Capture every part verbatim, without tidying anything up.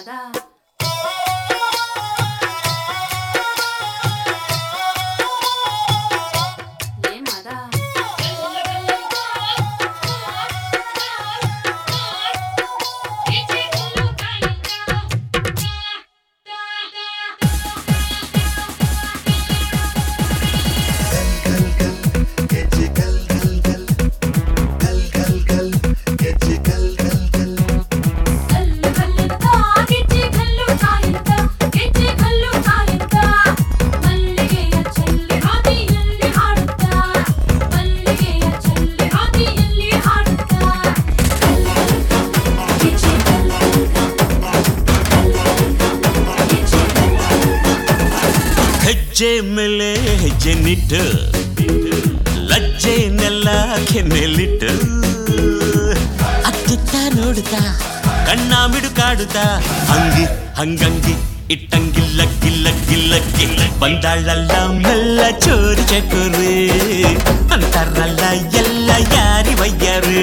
ಹೆಜ್ಜೆ ಮೇಲೆ ಹೆಜ್ಜೆ ನಿಟ್ಟು ಲಜ್ಜೆನೆಲ್ಲ ಕೆನ್ನೆಲಿಟ್ಟು ಅತ್ತುತ್ತ ನೋಡುತ್ತಾ ಕಣ್ಣ ಮಿಡುಕಾಡುತ್ತಾ ಹಂಗಿ ಹಂಗಂಗಿ ಇಟ್ಟಂಗಿಲ್ಲ ಗಿಲ್ಲ ಗಿಲ್ಲ ಗಿಲ್ಲ ಬಂದಾಳಲ್ಲ ಮೆಲ್ಲ ಚೋರಿ ಚಕೋರಿ ಅಂತಾರಲ್ಲ ಎಲ್ಲ ಯಾರಿ ವಯ್ಯಾರು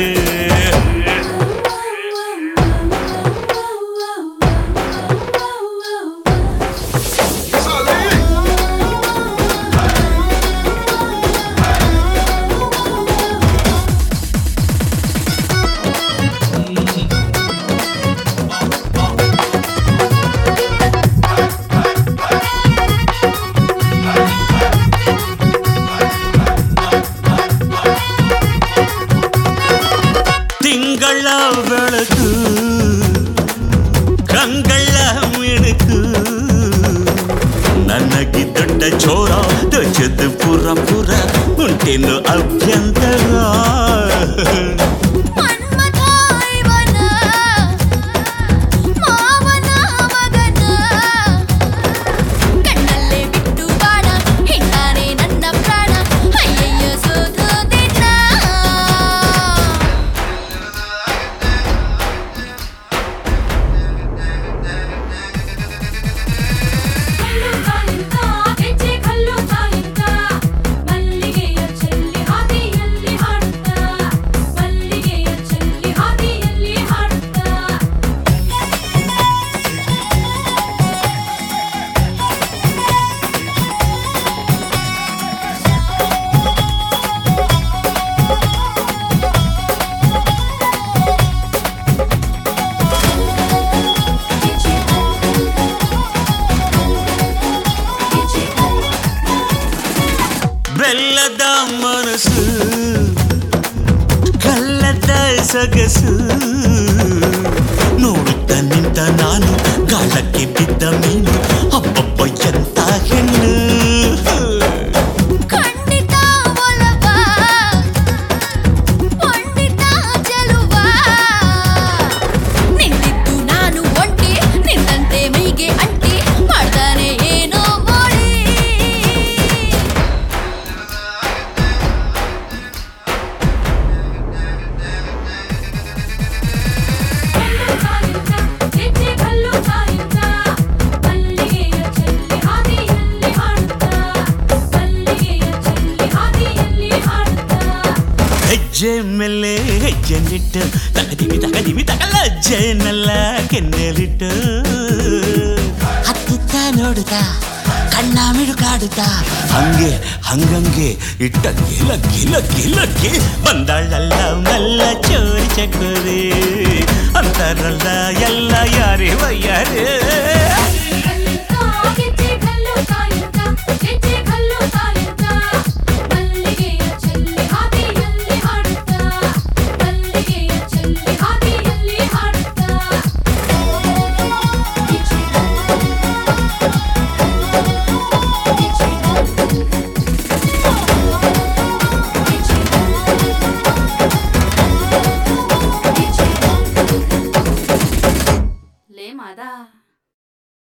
ಬೆಳಕು ಕಂಗಳ ಮಿಣುಕು ನನಗೆ ದೊಡ್ಡ ಚೋರ ದೊಡ್ಡದು ಪುರ ಪುರ ಉಂಟೇನು ಅಭ್ಯಂತರ ಬೆಲ್ಲದ ಮನಸ್ಸು ಕಲ್ಲದ ಸೊಗಸು ನೋಡುತ್ತ ನಿಂತ ನಾನು ಗಾಳಕ್ಕೆ ಬಿದ್ದ ಮೀನು ಅಬ್ಬಬ್ಬ ಎಂತ ಹೆಣ್ಣು ಹೆಜ್ಜೆ ಮೇಲೆ ಹೆಜ್ಜೆ ನಿಟ್ಟು ತಗದಿವಿ ತಗದಿವಿ ತಗಲಜ್ಜೆನೆಲ್ಲ ಕೆನ್ನೆಲಿಟ್ಟು ಹತ್ತುತ್ತ ನೋಡುತ್ತಾ ಕಣ್ಣ ಮಿಡುಕಾಡುತ್ತಾ ಹಂಗೆ ಹಂಗಂಗೆ ಇಟ್ಟಂಗೆ ಲಗ್ಗಿ ಲಗ್ಗಿ ಲಗ್ಗಿ ಬಂದಾಳಲ್ಲ ಮೆಲ್ಲ ಚೋರಿ ಚಕೋರಿ ಅಂತಾರಲ್ಲ ಎಲ್ಲ ಯಾರೇ ವಯ್ಯಾರೇ